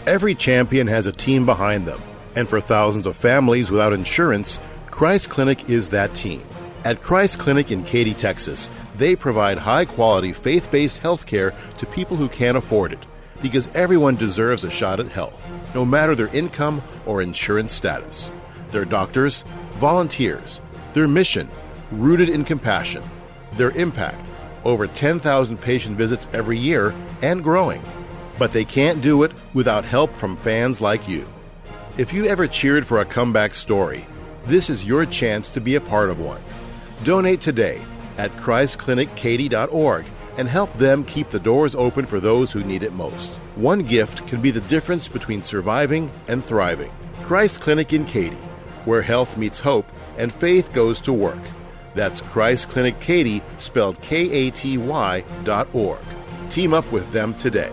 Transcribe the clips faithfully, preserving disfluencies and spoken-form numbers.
Every champion has a team behind them, and for thousands of families without insurance, Christ Clinic is that team. At Christ Clinic in Katy, Texas, they provide high-quality, faith-based health care to people who can't afford it, because everyone deserves a shot at health, no matter their income or insurance status. Their doctors, volunteers, their mission, rooted in compassion, their impact, over ten thousand patient visits every year and growing. But they can't do it without help from fans like you. If you ever cheered for a comeback story, this is your chance to be a part of one. Donate today at christ clinic katy dot org and help them keep the doors open for those who need it most. One gift can be the difference between surviving and thriving. Christ Clinic in Katy, where health meets hope and faith goes to work. That's Christ Clinic Katy, spelled K A T Y dot org. Team up with them today.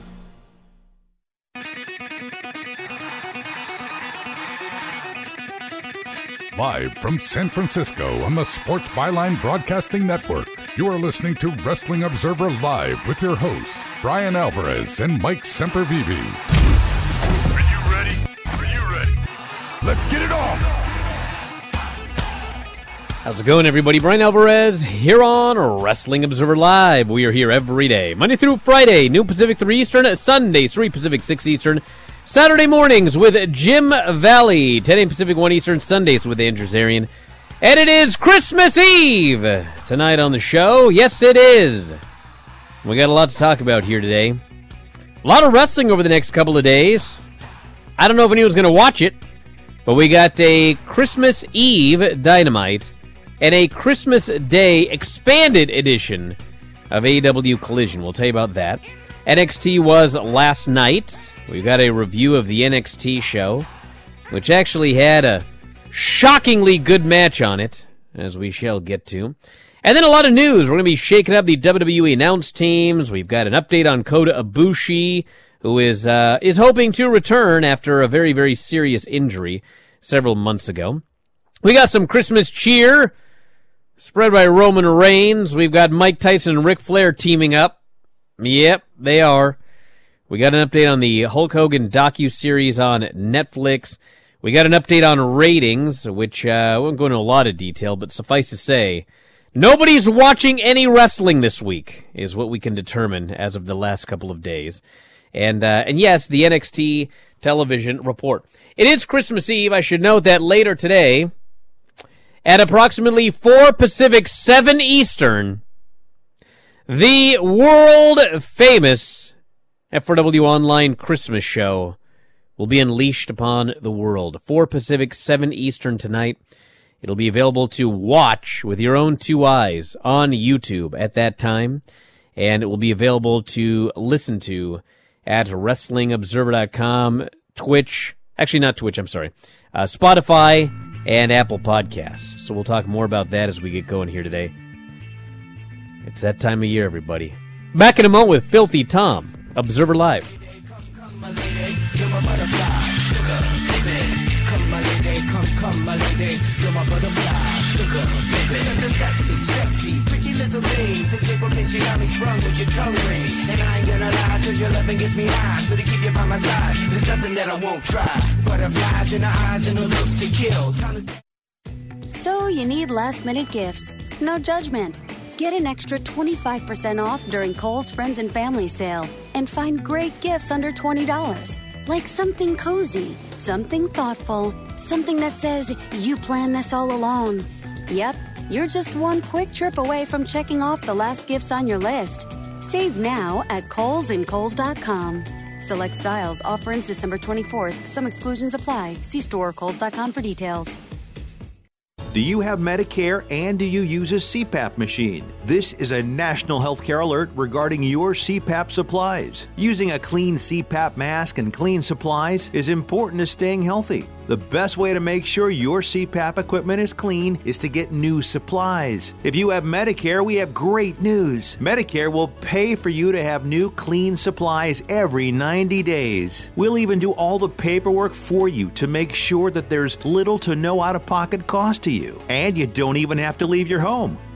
Live from San Francisco on the Sports Byline Broadcasting Network, you are listening to Wrestling Observer Live with your hosts, Brian Alvarez and Mike Sempervive. Are you ready? Are you ready? Let's get it on! How's it going, everybody? Brian Alvarez here on Wrestling Observer Live. We are here every day, Monday through Friday, noon Pacific, three Eastern, Sundays, three Pacific, six Eastern, Saturday mornings with Jim Valley, ten a.m. Pacific, one Eastern, Sundays with Andrew Zarian. And it is Christmas Eve tonight on the show. Yes, it is. We got a lot to talk about here today. A lot of wrestling over the next couple of days. I don't know if anyone's going to watch it, but we got a Christmas Eve Dynamite and a Christmas Day expanded edition of A E W Collision. We'll tell you about that. N X T was last night. We've got a review of the N X T show, which actually had a shockingly good match on it, as we shall get to. And then a lot of news. We're going to be shaking up the W W E announced teams. We've got an update on Kota Ibushi, who is uh, is hoping to return after a very, very serious injury several months ago. We got some Christmas cheer spread by Roman Reigns. We've got Mike Tyson and Ric Flair teaming up. Yep, they are. We got an update on the Hulk Hogan docuseries on Netflix. We got an update on ratings, which uh, I won't go into a lot of detail, but suffice to say, nobody's watching any wrestling this week, is what we can determine as of the last couple of days. And uh, and yes, the N X T television report. It is Christmas Eve. I should note that later today, at approximately four Pacific, seven Eastern, the world-famous F four W Online Christmas show will be unleashed upon the world. four Pacific, seven Eastern tonight. It'll be available to watch with your own two eyes on YouTube at that time, and it will be available to listen to at wrestling observer dot com, Twitch, actually not Twitch, I'm sorry, uh, Spotify, and Apple Podcasts. So we'll talk more about that as we get going here today. It's that time of year, everybody. Back in a moment with Filthy Tom. Observer Live. Come, my lady, you're my butterfly, sugar, baby. Come, my lady, come, come, my lady, you're my butterfly, sugar, baby. Such a sexy, sexy, pretty little thing. This paper bitch, you got me sprung with your tongue ring. And I ain't gonna lie, cause your loving gets me high. So to keep you by my side, there's nothing that I won't try. Butterflies in her eyes and her looks to kill. Time to... So you need last-minute gifts. No judgment. Get an extra twenty-five percent off during Kohl's Friends and Family Sale and find great gifts under twenty dollars. Like something cozy, something thoughtful, something that says, you planned this all along. Yep, you're just one quick trip away from checking off the last gifts on your list. Save now at Kohl's and Kohl's dot com. Select styles, offer ends December twenty-fourth. Some exclusions apply. See store or Kohl's dot com for details. Do you have Medicare and do you use a C PAP machine? This is a national healthcare alert regarding your C PAP supplies. Using a clean C PAP mask and clean supplies is important to staying healthy. The best way to make sure your C PAP equipment is clean is to get new supplies. If you have Medicare, we have great news. Medicare will pay for you to have new clean supplies every ninety days. We'll even do all the paperwork for you to make sure that there's little to no out-of-pocket cost to you. And you don't even have to leave your home.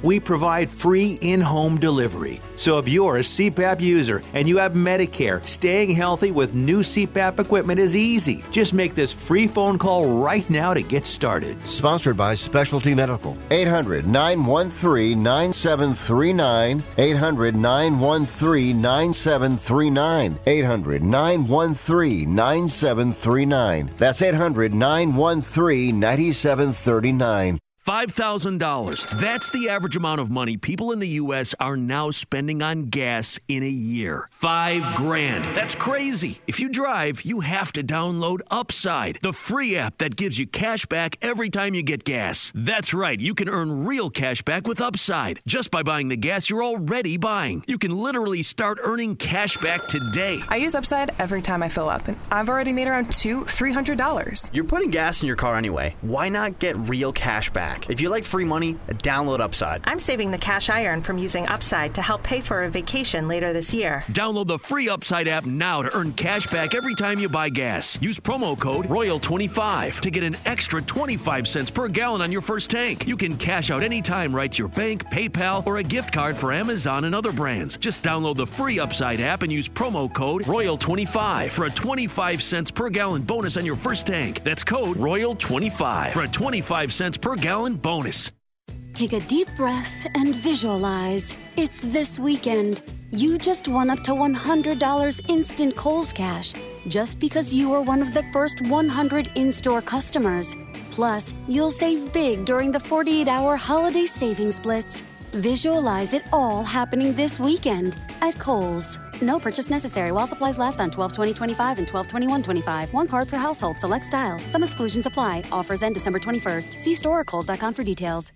We provide free in-home delivery. So if you're a C PAP user and you have Medicare, staying healthy with new C PAP equipment is easy. Just make this free phone call right now to get started. Sponsored by Specialty Medical. eight hundred, nine one three, nine seven three nine. eight hundred, nine one three, nine seven three nine. eight hundred, nine one three, nine seven three nine. That's eight hundred, nine one three, nine seven three nine. five thousand dollars. That's the average amount of money people in the U S are now spending on gas in a year. Five grand. That's crazy. If you drive, you have to download Upside, the free app that gives you cash back every time you get gas. That's right. You can earn real cash back with Upside just by buying the gas you're already buying. You can literally start earning cash back today. I use Upside every time I fill up, and I've already made around two, three hundred dollars. You're putting gas in your car anyway. Why not get real cash back? If you like free money, download Upside. I'm saving the cash I earn from using Upside to help pay for a vacation later this year. Download the free Upside app now to earn cash back every time you buy gas. Use promo code Royal twenty-five to get an extra twenty-five cents per gallon on your first tank. You can cash out anytime right to your bank, PayPal, or a gift card for Amazon and other brands. Just download the free Upside app and use promo code Royal twenty-five for a twenty-five cents per gallon bonus on your first tank. That's code Royal twenty-five for a twenty-five cents per gallon bonus. Take a deep breath and visualize. It's this weekend. You just won up to one hundred dollars instant Kohl's Cash just because you were one of the first one hundred in-store customers. Plus, you'll save big during the forty-eight hour holiday savings blitz. Visualize it all happening this weekend at Kohl's. No purchase necessary while supplies last on twelve twenty twenty-five and twelve twenty-one twenty-five. One card per household. Select styles. Some exclusions apply. Offers end December twenty-first. See store or kohls dot com for details.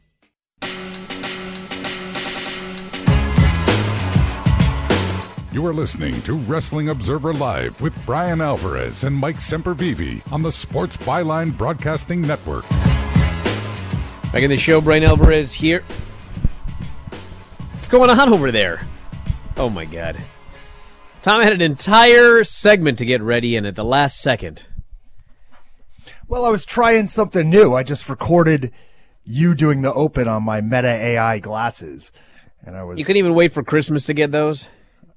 You are listening to Wrestling Observer Live with Brian Alvarez and Mike Sempervive on the Sports Byline Broadcasting Network. Back in the show, Brian Alvarez here. What's going on over there? Oh my God. Tom had an entire segment to get ready, and at the last second. Well, I was trying something new. I just recorded you doing the open on my Meta A I glasses, and I was. You couldn't even wait for Christmas to get those?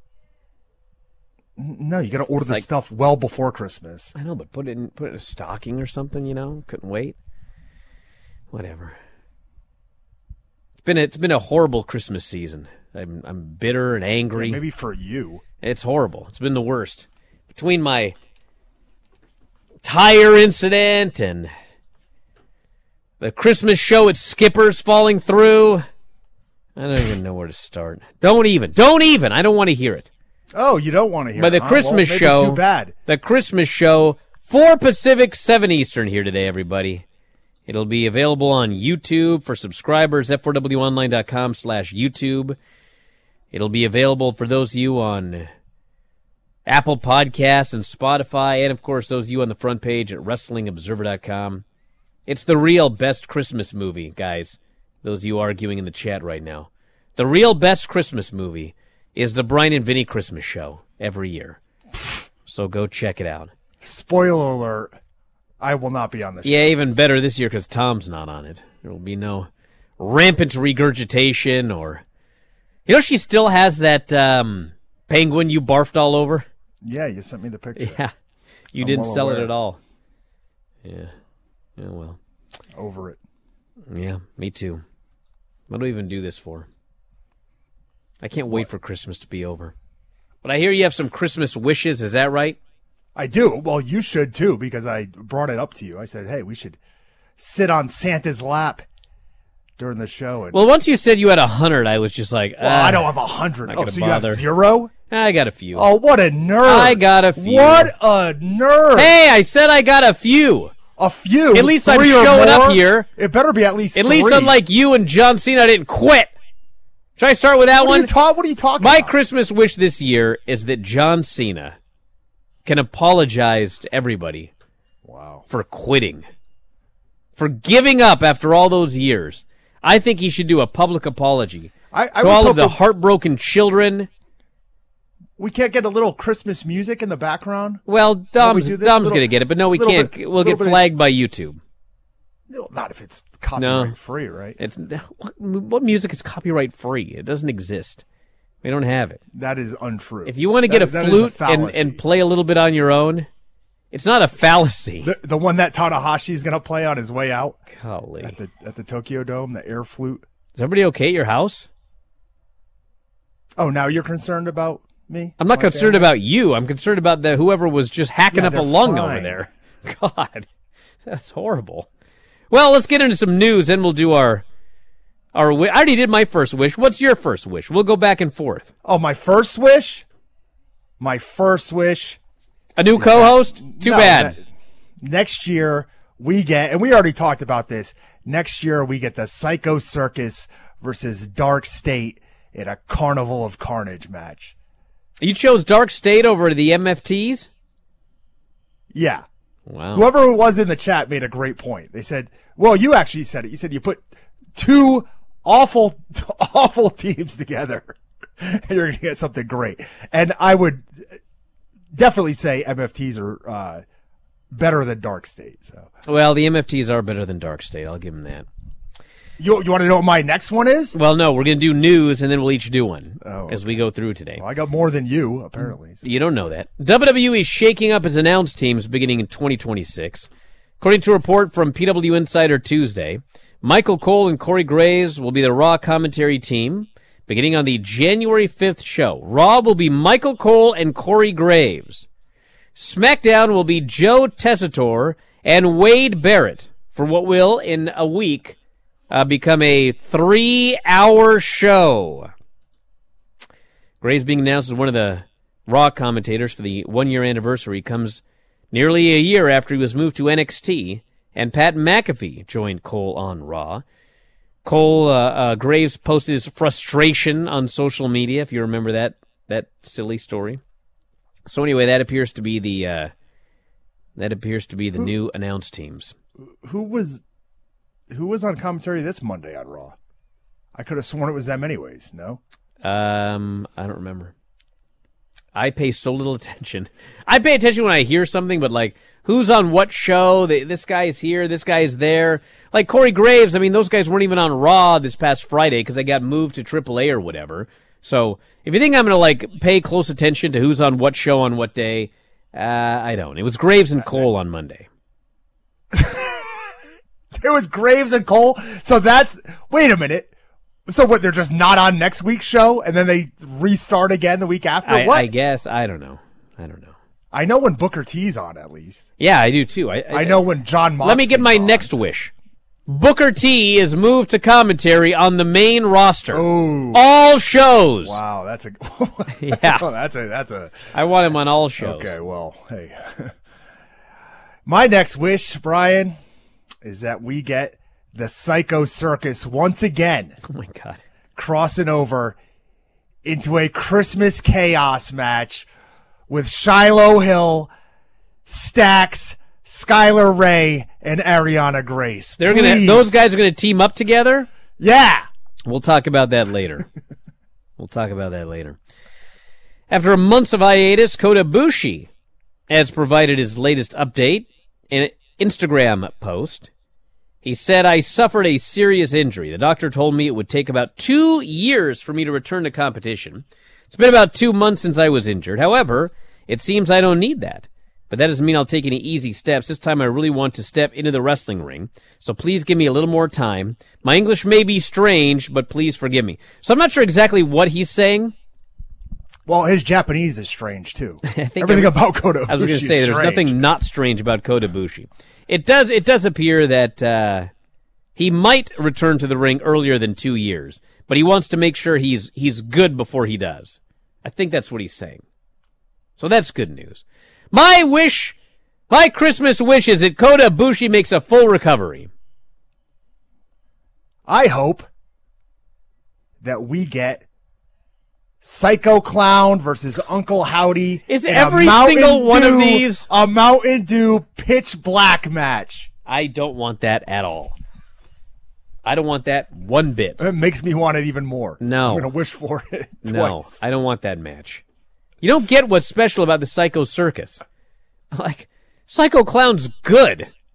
No, you got to order It's the like- stuff well before Christmas. I know, but put it in put it in a stocking or something. You know, couldn't wait. Whatever. It's been a, it's been a horrible Christmas season. I'm I'm bitter and angry. Yeah, maybe for you. It's horrible. It's been the worst. Between my tire incident and the Christmas show at Skipper's falling through, I don't even know where to start. Don't even. Don't even. I don't want to hear it. Oh, you don't want to hear But it, the huh? Christmas Well, maybe show, too bad. the Christmas show, four Pacific, seven Eastern here today, everybody. It'll be available on YouTube for subscribers, f four w online dot com slash YouTube. It'll be available for those of you on Apple Podcasts and Spotify, and, of course, those of you on the front page at wrestling observer dot com. It's the real best Christmas movie, guys, those of you arguing in the chat right now. The real best Christmas movie is the Brian and Vinny Christmas show every year. So go check it out. Spoiler alert, I will not be on this Yeah, show. even better this year because Tom's not on it. There will be no rampant regurgitation or... You know she still has that um, penguin you barfed all over? Yeah, you sent me the picture. Yeah. You I'm didn't well sell aware. it at all. Yeah. Yeah, well. Over it. Yeah, me too. What do I even do this for? I can't wait for Christmas to be over. But I hear you have some Christmas wishes. Is that right? I do. Well, you should too, because I brought it up to you. I said, hey, we should sit on Santa's lap during the show. And, Well, once you said you had a hundred, I was just like, well, ah, I don't have a hundred. not Oh, gonna so you bother. have zero? I got a few. Oh, what a nerd. I got a few. What a nerd. Hey, I said I got a few. A few? At least I'm Three or showing up more? here. It better be at least At three. least unlike you and John Cena, I didn't quit. Should I start with that what one? Are you ta- what are you talking My about? Christmas wish this year is that John Cena can apologize to everybody Wow. for quitting, for giving up after all those years. I think he should do a public apology I, I to was all of the hoping- heartbroken children. We can't get a little Christmas music in the background? Well, While we Dom's, do this Dom's little- going to get it, but no, we little can't. bit- we'll get little bit of- flagged by YouTube. No, not if it's copyright No. free, right? It's what, what music is copyright free? It doesn't exist. We don't have it. That is untrue. If you want to get That- a that is a flute and, fallacy. and play a little bit on your own, it's not a fallacy. The, the one that Tanahashi is going to play on his way out Golly. at the at the Tokyo Dome, the air flute. Is everybody okay at your house? Oh, now you're concerned about me? I'm not My concerned family? about you. I'm concerned about the whoever was just hacking Yeah, up a they're lung fine. over there. God, that's horrible. Well, let's get into some news, then we'll do our our. wi- I already did my first wish. What's your first wish? We'll go back and forth. Oh, my first wish? My first wish. A new co-host? Too No, bad. that- next year we get, and we already talked about this. Next year we get the Psycho Circus versus Dark State in a Carnival of Carnage match. You chose Dark State over the M F Ts? Yeah. Wow. Whoever was in the chat made a great point. They said, well, you actually said it. You said you put two awful, awful teams together and you're going to get something great. And I would definitely say M F Ts are uh, better than Dark State. So, Well, the M F Ts are better than Dark State. I'll give them that. You you want to know what my next one is? Well, no, we're going to do news, and then we'll each do one Oh, as we go through today. Well, I got more than you, apparently. You don't know that. W W E is shaking up its announced teams beginning in twenty twenty-six. According to a report from P W Insider Tuesday, Michael Cole and Corey Graves will be the Raw commentary team beginning on the January fifth show. Raw will be Michael Cole and Corey Graves. SmackDown will be Joe Tessitore and Wade Barrett for what will, in a week, uh, become a three-hour show. Graves being announced as one of the Raw commentators for the one-year anniversary comes nearly a year after he was moved to N X T, and Pat McAfee joined Cole on Raw. Cole uh, uh, Graves posted his frustration on social media, if you remember that that silly story. So anyway, that appears to be the uh, that appears to be the Who- new announced teams. Who was who was on commentary this Monday on Raw? I could have sworn it was them anyways, no? Um, I don't remember. I pay so little attention. I pay attention when I hear something, but like, who's on what show? They, this guy's here, this guy's there. Like Corey Graves, I mean, those guys weren't even on Raw this past Friday because they got moved to triple A or whatever. So if you think I'm going to like pay close attention to who's on what show on what day, uh, I don't. It was Graves and Cole on Monday. It was Graves and Cole. So that's, wait a minute. So what, they're just not on next week's show and then they restart again the week after? I, what? I guess. I don't know. I don't know. I know when Booker T's on at least. Yeah, I do too. I, I know when John Moxley's Let me get my next wish. Booker T is moved to commentary on the main roster. Oh. All shows. Wow, that's a Yeah. Oh, that's a that's a I want him on all shows. Okay, well, hey. My next wish, Brian, is that we get the Psycho Circus once again. Oh my god. Crossing over into a Christmas chaos match with Shiloh Hill, Stax, Skylar Ray, and Ariana Grace. They're gonna Please. those guys are gonna team up together? Yeah. We'll talk about that later. We'll talk about that later. After months of hiatus, Kota Ibushi has provided his latest update in an Instagram post. He said, I suffered a serious injury. The doctor told me it would take about two years for me to return to competition. It's been about two months since I was injured. However, it seems I don't need that. But that doesn't mean I'll take any easy steps. This time I really want to step into the wrestling ring. So please give me a little more time. My English may be strange, but please forgive me. So I'm not sure exactly what he's saying. Well, his Japanese is strange, too. I think Everything every- about Kota Ibushi I was going to say, is there's strange. nothing not strange about Kota Ibushi. It does, it does appear that uh, he might return to the ring earlier than two years, but he wants to make sure he's he's good before he does. I think that's what he's saying. So that's good news. My wish, my Christmas wish is that Kota Ibushi makes a full recovery. I hope that we get Psycho Clown versus Uncle Howdy. Is in a every Mountain single one of Dew- these- a Mountain Dew pitch black match? I don't want that at all. I don't want that one bit. It makes me want it even more. No. I'm going to wish for it twice. No, I don't want that match. You don't get what's special about the Psycho Circus. Like, Psycho Clown's good.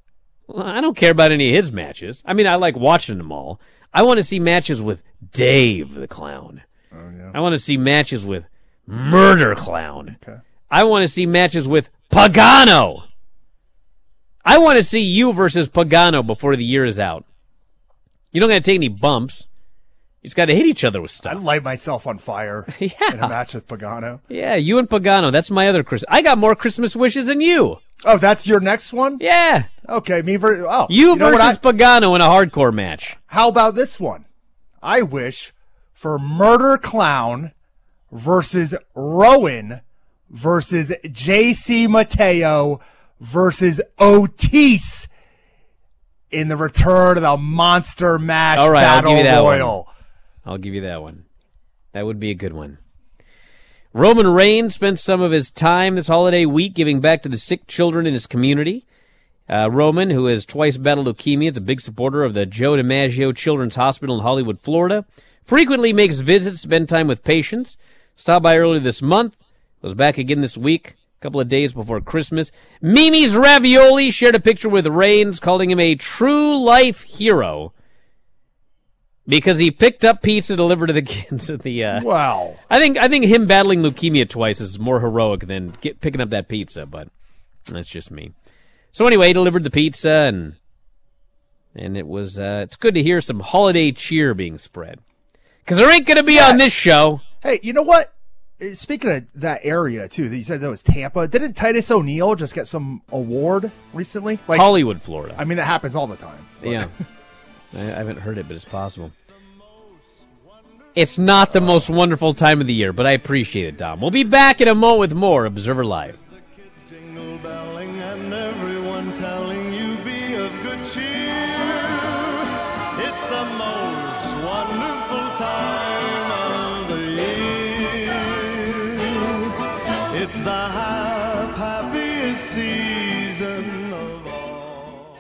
Well, I don't care about any of his matches. I mean, I like watching them all. I want to see matches with Dave the Clown. Oh, yeah. I want to see matches with Murder Clown. Okay. I want to see matches with Pagano. I want to see you versus Pagano before the year is out. You don't got to take any bumps. You just got to hit each other with stuff. I'd light myself on fire yeah. in a match with Pagano. Yeah, you and Pagano. That's my other Christmas. I got more Christmas wishes than you. Oh, that's your next one? Yeah. Okay, me ver- oh, You, you know versus I- Pagano in a hardcore match. How about this one? I wish for Murder Clown versus Rowan versus J C Mateo versus Otis in the Return of the Monster Mash All right, Battle I'll give you that Royal. One. I'll give you that one. That would be a good one. Roman Reigns spent some of his time this holiday week giving back to the sick children in his community. Uh, Roman, who has twice battled leukemia, is a big supporter of the Joe DiMaggio Children's Hospital in Hollywood, Florida. Frequently makes visits, spend time with patients. Stopped by earlier this month. Was back again this week, a couple of days before Christmas. Mimi's Ravioli shared a picture with Reigns, calling him a true life hero because he picked up pizza delivered to the kids at the. Uh, wow. I think I think him battling leukemia twice is more heroic than get, picking up that pizza, but that's just me. So anyway, he delivered the pizza, and and it was uh, it's good to hear some holiday cheer being spread because there ain't going to be yeah. on this show. Hey, you know what? Speaking of that area, too, that you said that was Tampa, didn't Titus O'Neil just get some award recently? Like Hollywood, Florida. I mean, that happens all the time. But. Yeah. I haven't heard it, but it's possible. It's not the most wonderful time of the year, but I appreciate it, Dom. We'll be back in a moment with more Observer Live. Jingle belling and everyone telling you be of good cheer. It's the most wonderful time of the year. It's the hap- happiest season of all.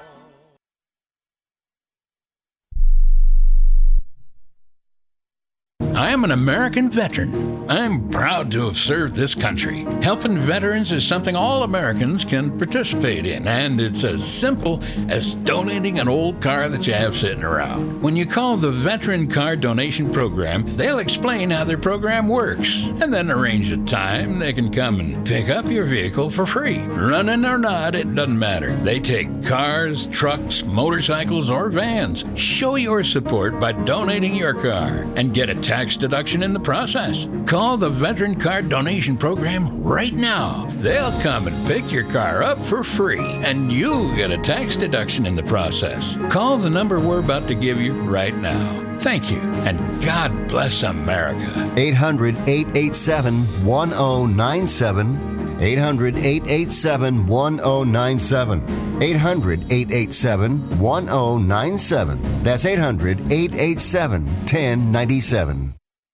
I am an American veteran. I'm proud to have served this country. Helping veterans is something all Americans can participate in, and it's as simple as donating an old car that you have sitting around. When you call the Veteran Car Donation Program, they'll explain how their program works, and then arrange a time they can come and pick up your vehicle for free. Running or not, it doesn't matter. They take cars, trucks, motorcycles, or vans. Show your support by donating your car and get a tax deduction in the process. Call the Veteran Car Donation Program right now. They'll come and pick your car up for free, and you'll get a tax deduction in the process. Call the number we're about to give you right now. Thank you, and God bless America. eight hundred, eight eight seven, one oh nine seven. eight hundred, eight eight seven, one oh nine seven. eight hundred, eight eight seven, one oh nine seven. That's eight hundred, eight eight seven, one oh nine seven.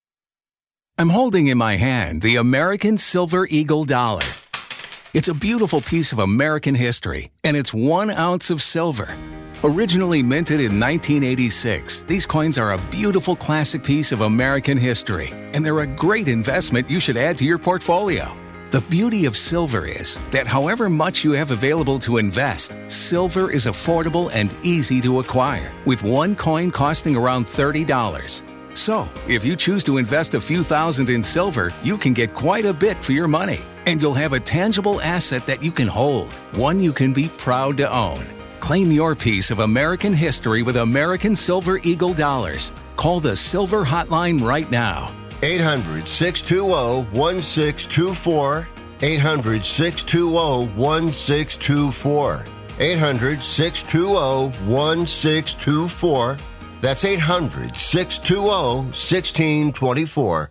I'm holding in my hand the American Silver Eagle Dollar. It's a beautiful piece of American history, and it's one ounce of silver. Originally minted in nineteen eighty-six, these coins are a beautiful classic piece of American history, and they're a great investment you should add to your portfolio. The beauty of silver is that however much you have available to invest, silver is affordable and easy to acquire, with one coin costing around thirty dollars. So, if you choose to invest a few thousand in silver, you can get quite a bit for your money, and you'll have a tangible asset that you can hold, one you can be proud to own. Claim your piece of American history with American Silver Eagle Dollars. Call the Silver Hotline right now. eight hundred, six two zero, one six two four. eight hundred, six two zero, one six two four. eight hundred, six two zero, one six two four. That's eight hundred, six two zero, one six two four.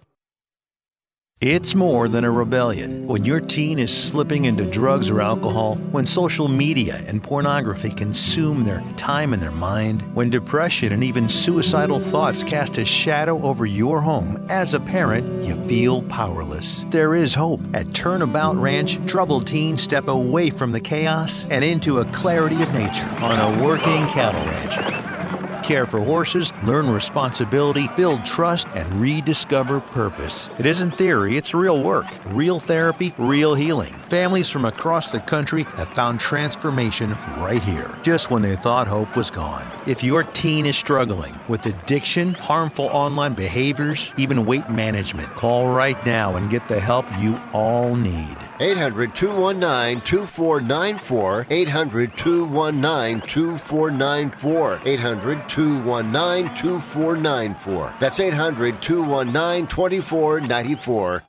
It's more than a rebellion. When your teen is slipping into drugs or alcohol, when social media and pornography consume their time and their mind, when depression and even suicidal thoughts cast a shadow over your home, as a parent, you feel powerless. There is hope. At Turnabout Ranch, troubled teens step away from the chaos and into a clarity of nature on a working cattle ranch. Care for horses, learn responsibility, build trust, and rediscover purpose. It isn't theory, it's real work. Real therapy, real healing. Families from across the country have found transformation right here, just when they thought hope was gone. If your teen is struggling with addiction, harmful online behaviors, even weight management, call right now and get the help you all need. eight hundred, two one nine, two four nine four. eight hundred, two one nine, two four nine four. eight hundred, two one nine, two four nine four. That's eight hundred, two one nine, two four nine four.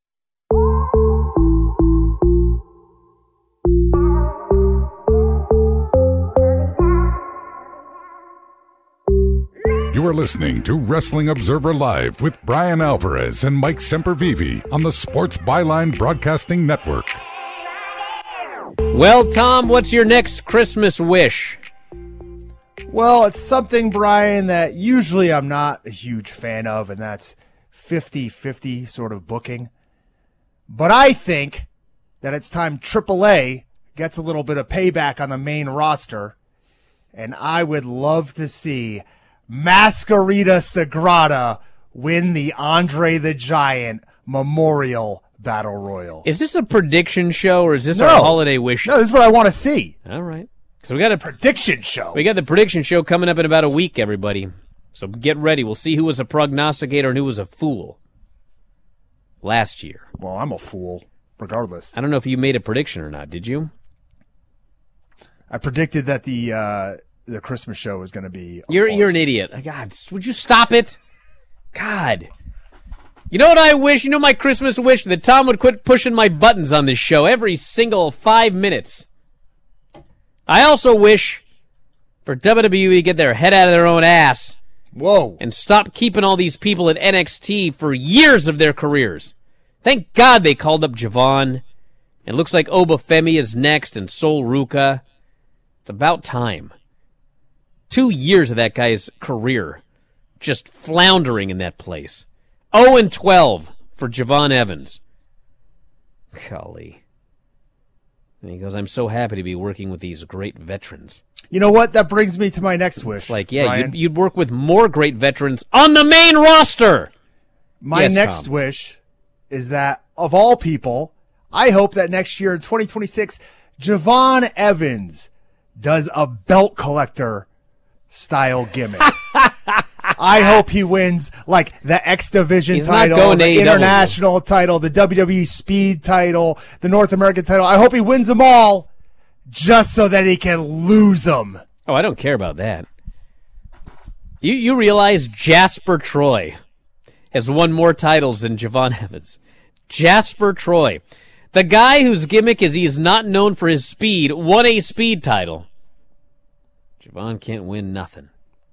You are listening to Wrestling Observer Live with Brian Alvarez and Mike Sempervive on the Sports Byline Broadcasting Network. Well, Tom, what's your next Christmas wish? Well, it's something, Brian, that usually I'm not a huge fan of, and that's fifty-fifty sort of booking. But I think that it's time triple A gets a little bit of payback on the main roster, and I would love to see Masquerita Sagrada win the Andre the Giant Memorial Battle Royal. Is this a prediction show or is this No. our holiday wish? No, this is what I want to see. All right. So we got a prediction show. We got the prediction show coming up in about a week, everybody. So get ready. We'll see who was a prognosticator and who was a fool last year. Well, I'm a fool, regardless. I don't know if you made a prediction or not. Did you? I predicted that the uh, the Christmas show was going to be. a You're you're an farce. idiot. God, would you stop it? God. You know what I wish? You know my Christmas wish? That Tom would quit pushing my buttons on this show every single five minutes. I also wish for W W E to get their head out of their own ass. Whoa. And stop keeping all these people at N X T for years of their careers. Thank God they called up Javon. It looks like Obafemi is next and Sol Ruka. It's about time. Two years of that guy's career just floundering in that place. oh and twelve for Javon Evans. Golly. And he goes, I'm so happy to be working with these great veterans. You know what? That brings me to my next wish. It's like, yeah, Brian. you'd, you'd work with more great veterans on the main roster. My Yes, next Tom. wish is that, of all people, I hope that next year in twenty twenty-six, Javon Evans does a belt collector style gimmick. I hope he wins like the X Division He's not title, going to the A E W. international title, the W W E Speed title, the North American title. I hope he wins them all just so that he can lose them. Oh, I don't care about that. You you realize Jasper Troy has won more titles than Javon Evans. Jasper Troy. The guy whose gimmick is he is not known for his speed won a speed title. Javon can't win nothing.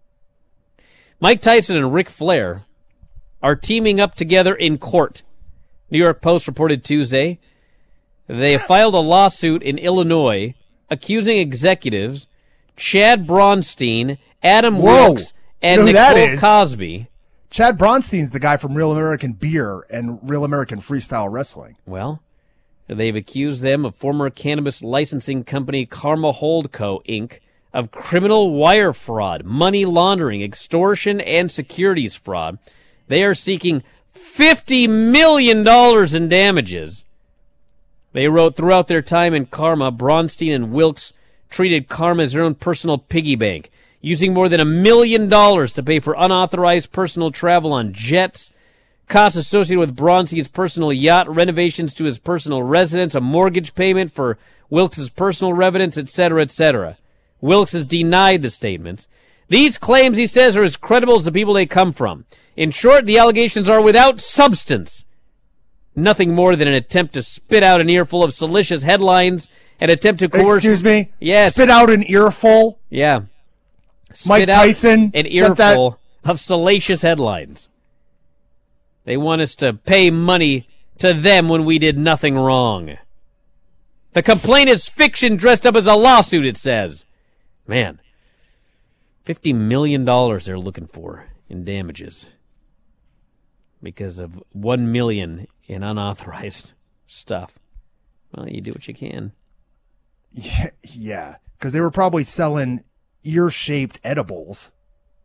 Mike Tyson and Ric Flair are teaming up together in court. New York Post reported Tuesday they filed a lawsuit in Illinois accusing executives Chad Bronstein, Adam Whoa. Wilkes, and You know who that Nicole is? Cosby. Chad Bronstein's the guy from Real American Beer and Real American Freestyle Wrestling. Well, they've accused them of former cannabis licensing company Karma Holdco, Incorporated of criminal wire fraud, money laundering, extortion, and securities fraud. They are seeking fifty million dollars in damages. They wrote, throughout their time in Karma, Bronstein and Wilkes treated Karma as their own personal piggy bank, using more than a million dollars to pay for unauthorized personal travel on jets, costs associated with Bronstein's personal yacht, renovations to his personal residence, a mortgage payment for Wilkes' personal residence, et cetera, et cetera. Wilkes has denied the statements. These claims, he says, are as credible as the people they come from. In short, the allegations are without substance. Nothing more than an attempt to spit out an earful of salacious headlines and attempt to coerce... Excuse me? Yes. Spit out an earful? Yeah. Mike Spit out Tyson an said that- earful of salacious headlines. They want us to pay money to them when we did nothing wrong. The complaint is fiction dressed up as a lawsuit, it says. Man, fifty million dollars they're looking for in damages because of one million dollars in unauthorized stuff. Well, you do what you can. Yeah, yeah, because they were probably selling ear-shaped edibles.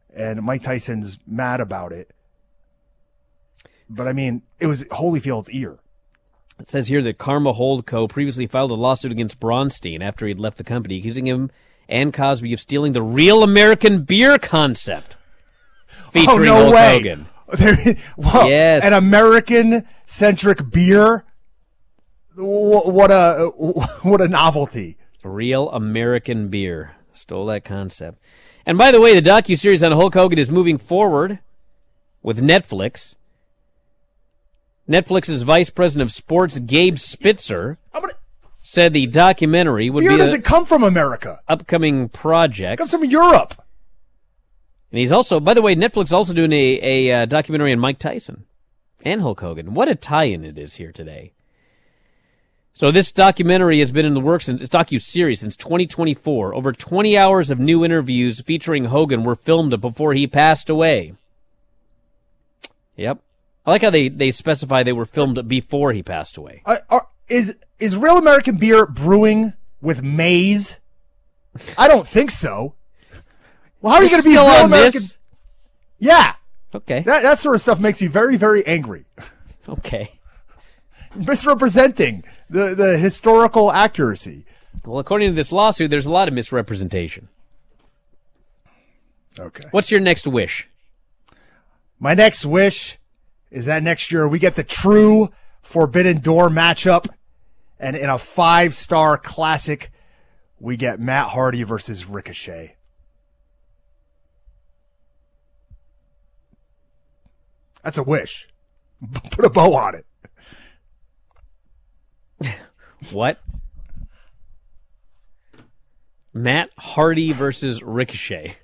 and Mike Tyson's mad about it. But I mean, it was Holyfield's ear. It says here that Karma Holdco previously filed a lawsuit against Bronstein after he'd left the company, accusing him and Cosby of stealing the real American beer concept. Featuring oh, no Hulk way. Hogan. There, well, yes. An American-centric beer? What a what a novelty. Real American beer. Stole that concept. And by the way, the docuseries on Hulk Hogan is moving forward with Netflix. Netflix's vice president of sports, Gabe Spitzer, gonna, said the documentary would beer be a doesn't come from America. Upcoming project. It comes from Europe. And he's also, by the way, Netflix is also doing a, a uh, documentary on Mike Tyson and Hulk Hogan. What a tie-in it is here today. So this documentary has been in the works, since it's docu-series since twenty twenty-four. Over twenty hours of new interviews featuring Hogan were filmed before he passed away. Yep. I like how they, they specify they were filmed before he passed away. Uh, are, is is real American beer brewing with maize? I don't think so. Well, how are you going to be still real on American? this? Yeah. Okay. That that sort of stuff makes me very, very angry. Okay. Misrepresenting the, the historical accuracy. Well, according to this lawsuit, there's a lot of misrepresentation. Okay. What's your next wish? My next wish is that next year we get the true Forbidden Door matchup, and in a five-star classic, we get Matt Hardy versus Ricochet. That's a wish. Put a bow on it. What? Matt Hardy versus Ricochet.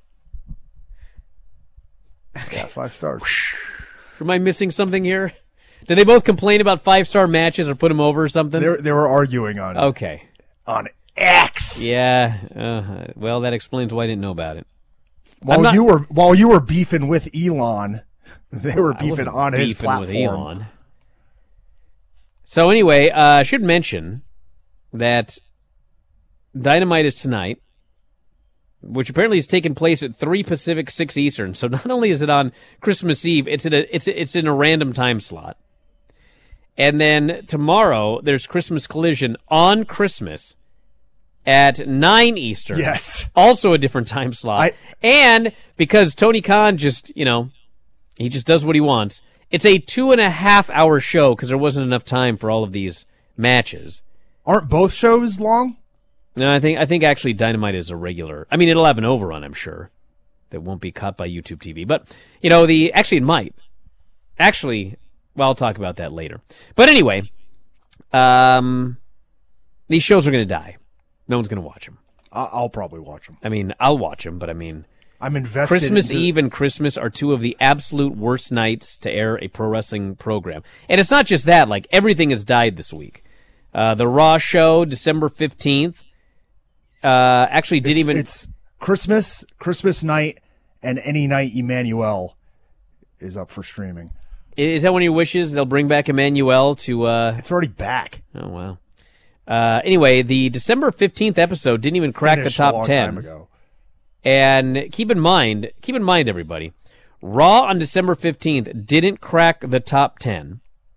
Yeah, five stars. Am I missing something here? Did they both complain about five-star matches or put them over or something? They they were arguing on okay on X. Yeah. Uh, well, that explains why I didn't know about it. While not, you were while you were beefing with Elon, they were I beefing wasn't on his beefing platform. with Elon. So anyway, uh, I should mention that Dynamite is tonight, which apparently is taking place at three Pacific, six Eastern. So not only is it on Christmas Eve, it's in a it's it's in a random time slot. And then tomorrow there's Christmas Collision on Christmas at nine Eastern. Yes. Also a different time slot. I, and because Tony Khan just, you know, he just does what he wants, it's a two and a half hour show because there wasn't enough time for all of these matches. Aren't both shows long? No, I think I think actually Dynamite is a regular. I mean, it'll have an overrun, I'm sure. That won't be cut by YouTube T V. But, you know, the actually it might. Actually, well, I'll talk about that later. But anyway, um, these shows are going to die. No one's going to watch them. I'll probably watch them. I mean, I'll watch them, but I mean, I'm invested. Christmas into... Eve and Christmas are two of the absolute worst nights to air a pro wrestling program. And it's not just that. Like, everything has died this week. Uh, the Raw show, December fifteenth, uh, actually didn't it's, even... It's Christmas, Christmas night, and any night Emmanuel is up for streaming. Is that one of your wishes? They'll bring back Emmanuel to... Uh... It's already back. Oh, wow. Uh, anyway, the December fifteenth episode didn't even crack Finished the top a long ten. Time ago. And keep in mind, keep in mind, everybody, Raw on December fifteenth didn't crack the top ten.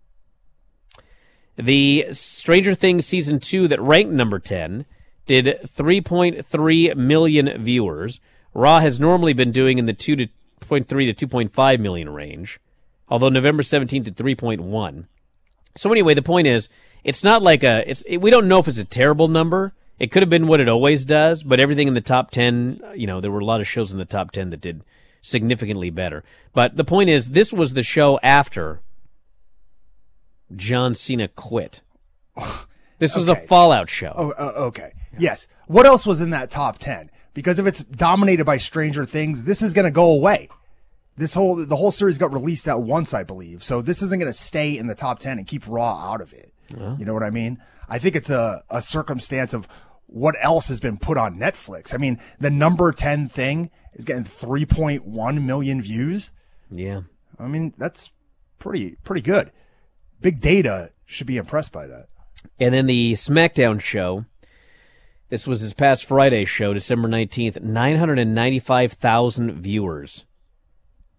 The Stranger Things Season two that ranked number ten did three point three million viewers. Raw has normally been doing in the two point three to two point five million range, although November seventeenth did three point one. So anyway, the point is, it's not like a, it's it, we don't know if it's a terrible number. It could have been what it always does, but everything in the top ten, you know, there were a lot of shows in the top ten that did significantly better. But the point is, this was the show after John Cena quit. This was okay. a Fallout show. Oh, uh, okay. Yeah. Yes. What else was in that top ten? Because if it's dominated by Stranger Things, this is going to go away. This whole, the whole series got released at once, I believe. So this isn't going to stay in the top ten and keep Raw out of it. Well. You know what I mean? I think it's a, a circumstance of what else has been put on Netflix. I mean, the number ten thing is getting three point one million views. Yeah. I mean, that's pretty, pretty good. Big Data should be impressed by that. And then the SmackDown show, this was his past Friday show, December nineteenth, nine hundred ninety-five thousand viewers.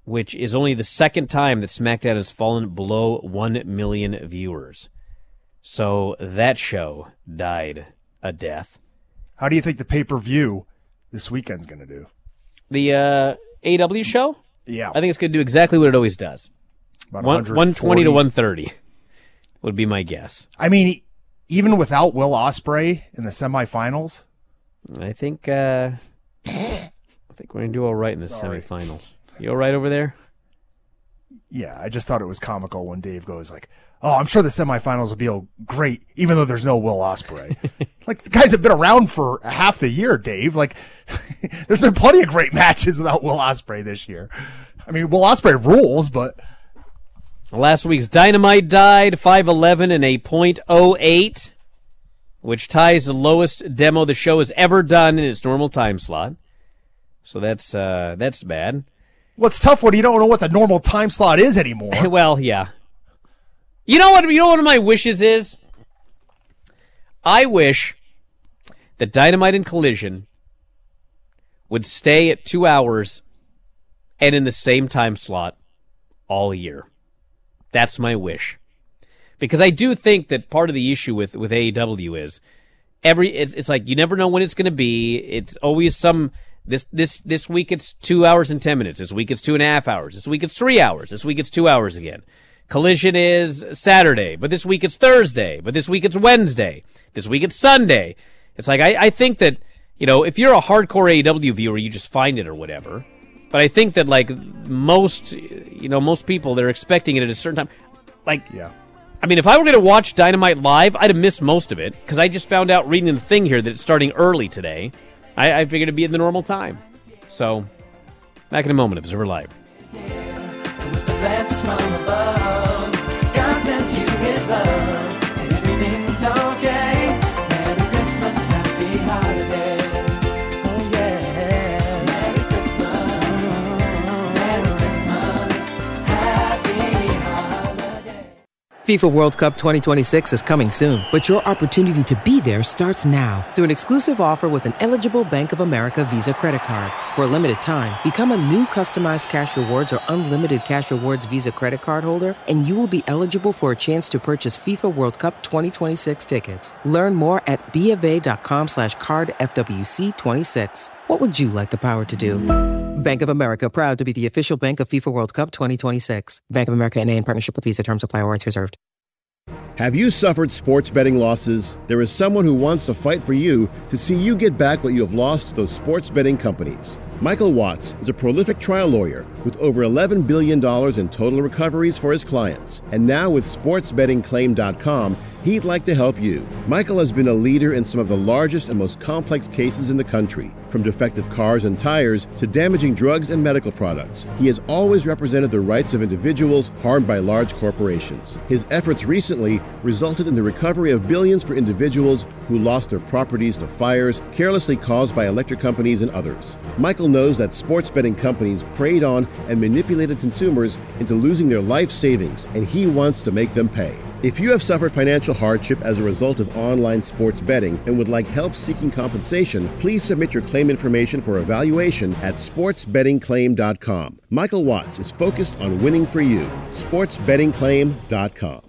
which is only the second time that SmackDown has fallen below one million viewers. So that show died a death. How do you think the pay-per-view this weekend's going to do? The uh, A E W show? Yeah. I think it's going to do exactly what it always does. About One, one twenty to one thirty would be my guess. I mean, even without Will Ospreay in the semifinals? I think uh, I think we're going to do all right in the Sorry. semifinals. You all right over there? Yeah, I just thought it was comical when Dave goes like, oh, I'm sure the semifinals will be all great, even though there's no Will Ospreay. Like, the guys have been around for half the year, Dave. Like, there's been plenty of great matches without Will Ospreay this year. I mean, Will Ospreay rules, but... Last week's Dynamite died, five eleven and a point oh eight, which ties the lowest demo the show has ever done in its normal time slot. So that's uh, that's bad. Well, it's tough when you don't know what the normal time slot is anymore. Well, yeah. You know what? You know what one of my wishes is? I wish that Dynamite and Collision would stay at two hours and in the same time slot all year. That's my wish. Because I do think that part of the issue with, with A E W is every it's, it's like you never know when it's going to be. It's always some this this this week it's two hours and ten minutes. This week it's two and a half hours. This week it's three hours. This week it's two hours again. Collision is Saturday, but this week it's Thursday. But this week it's Wednesday. This week it's Sunday. It's like I, I think that, you know, if you're a hardcore A E W viewer, you just find it or whatever. But I think that, like, most, you know, most people, they're expecting it at a certain time. Like, yeah. I mean, if I were going to watch Dynamite live, I'd have missed most of it, because I just found out reading the thing here that it's starting early today. I, I figured it'd be at the normal time. So, back in a moment, Observer Live. FIFA World Cup twenty twenty-six is coming soon, but your opportunity to be there starts now through an exclusive offer with an eligible Bank of America Visa credit card. For a limited time, become a new customized cash rewards or unlimited cash rewards Visa credit card holder, and you will be eligible for a chance to purchase FIFA World Cup twenty twenty-six tickets. Learn more at BofA.com slash card FWC twenty-six. What would you like the power to do? Bank of America, proud to be the official bank of FIFA World Cup twenty twenty-six. Bank of America N A in partnership with Visa. Terms apply. Rights reserved. Have you suffered sports betting losses? There is someone who wants to fight for you to see you get back what you have lost to those sports betting companies. Michael Watts is a prolific trial lawyer with over eleven billion dollars in total recoveries for his clients. And now with sports betting claim dot com, he'd like to help you. Michael has been a leader in some of the largest and most complex cases in the country, from defective cars and tires to damaging drugs and medical products. He has always represented the rights of individuals harmed by large corporations. His efforts recently resulted in the recovery of billions for individuals who lost their properties to fires carelessly caused by electric companies and others. Michael knows that sports betting companies preyed on and manipulated consumers into losing their life savings, and he wants to make them pay. If you have suffered financial hardship as a result of online sports betting and would like help seeking compensation, please submit your claim information for evaluation at sports betting claim dot com. Michael Watts is focused on winning for you. sports betting claim dot com.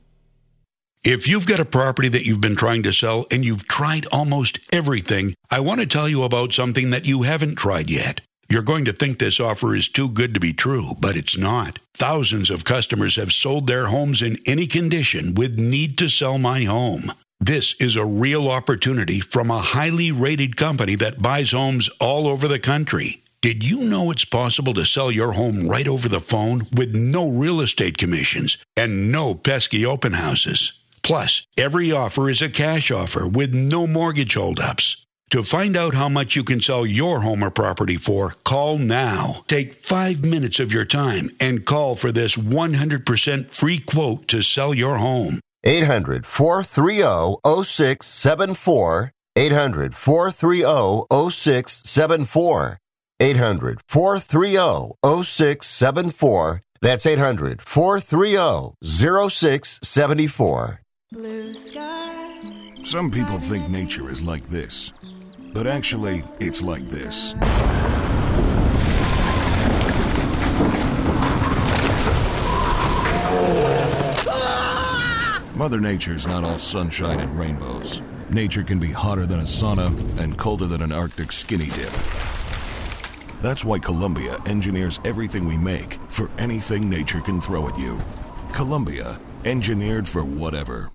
If you've got a property that you've been trying to sell and you've tried almost everything, I want to tell you about something that you haven't tried yet. You're going to think this offer is too good to be true, but it's not. Thousands of customers have sold their homes in any condition with Need to Sell My Home. This is a real opportunity from a highly rated company that buys homes all over the country. Did you know it's possible to sell your home right over the phone with no real estate commissions and no pesky open houses? Plus, every offer is a cash offer with no mortgage holdups. To find out how much you can sell your home or property for, call now. Take five minutes of your time and call for this one hundred percent free quote to sell your home. eight hundred, four three zero, zero six seven four. eight hundred, four three zero, zero six seven four. eight hundred, four three zero, zero six seven four. That's eight hundred, four three zero, zero six seven four. Some people think nature is like this, but actually, it's like this. Mother Nature's not all sunshine and rainbows. Nature can be hotter than a sauna and colder than an Arctic skinny dip. That's why Columbia engineers everything we make for anything nature can throw at you. Columbia, engineered for whatever.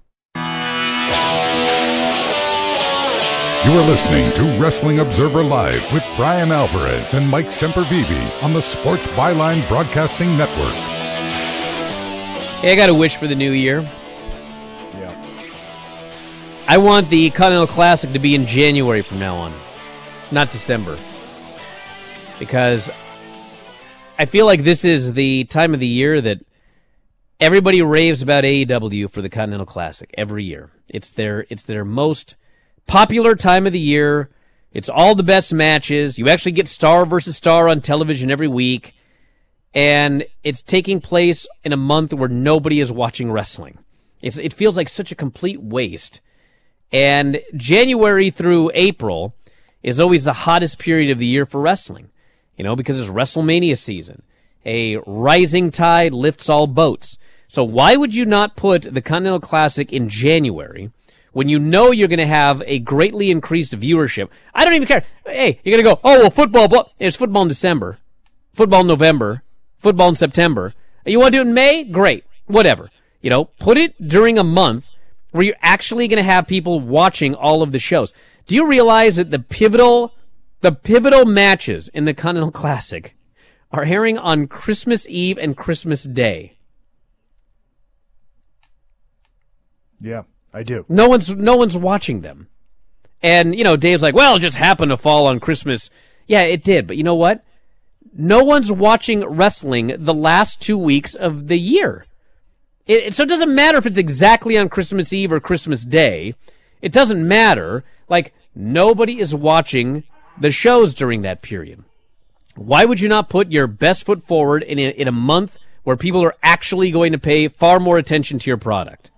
You are listening to Wrestling Observer Live with Brian Alvarez and Mike Sempervive on the Sports Byline Broadcasting Network. Hey, I got a wish for the new year. Yeah. I want the Continental Classic to be in January from now on, not December. Because I feel like this is the time of the year that everybody raves about A E W for the Continental Classic every year. It's their it's their most popular time of the year. It's all the best matches. You actually get star versus star on television every week. And it's taking place in a month where nobody is watching wrestling. It's, it feels like such a complete waste. And January through April is always the hottest period of the year for wrestling. You know, because it's WrestleMania season. A rising tide lifts all boats. So why would you not put the Continental Classic in January when you know you're going to have a greatly increased viewership? I don't even care. Hey, you're going to go, oh, well, football, blah. There's football in December, football in November, football in September. You want to do it in May? Great. Whatever. You know, put it during a month where you're actually going to have people watching all of the shows. Do you realize that the pivotal, the pivotal matches in the Continental Classic are airing on Christmas Eve and Christmas Day? Yeah, I do. No one's no one's watching them. And, you know, Dave's like, well, it just happened to fall on Christmas. Yeah, it did. But you know what? No one's watching wrestling the last two weeks of the year. It, it, so it doesn't matter if it's exactly on Christmas Eve or Christmas Day. It doesn't matter. Like, nobody is watching the shows during that period. Why would you not put your best foot forward in a, in a month where people are actually going to pay far more attention to your product?